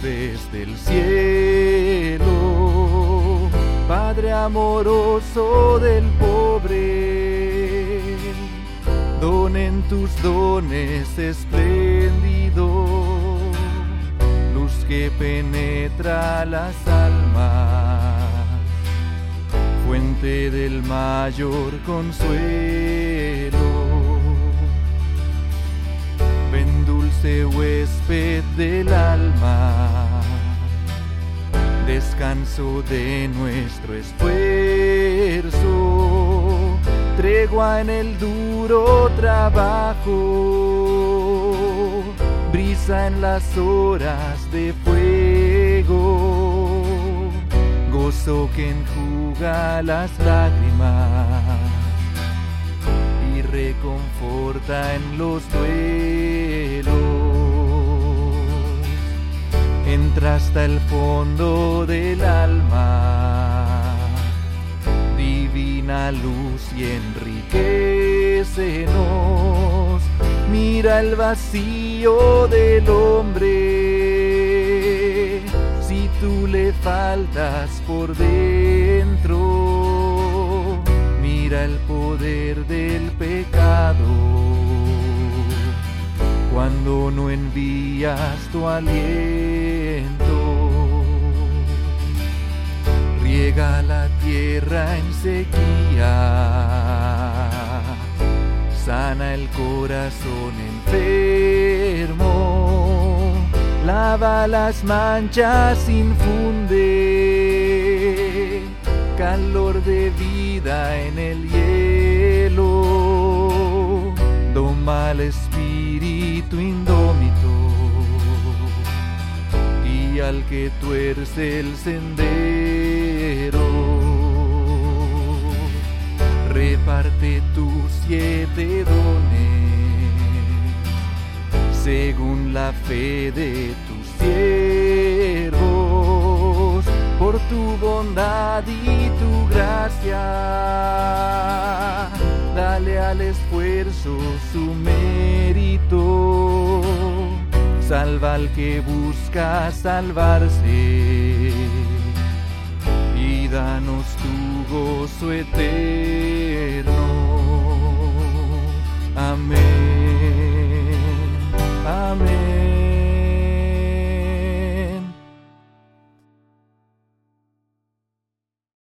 desde el cielo, Padre amoroso del pobre, don en tus dones espléndido, luz que penetra las almas, fuente del mayor consuelo. Ven dulce huésped del alma, descanso de nuestro esfuerzo, tregua en el duro trabajo, brisa en las horas de fuego, gozo que enjuga las lágrimas y reconforta en los duelos. Entra hasta el fondo del alma, divina luz, y enriquecenos. Mira el vacío del hombre, si tú le faltas por dentro. Mira el poder del pecado, cuando no envías tu aliento. Riega la tierra en sequía, sana el corazón enfermo, lava las manchas, infunde calor de vida en el hielo, doma al espíritu indómito y al que tuerce el sendero. Reparte tus 7 dones según la fe de tus siervos, por tu bondad y tu gracia. Dale al esfuerzo su mérito, salva al que busca salvarse y danos tu gozo eterno. Amén.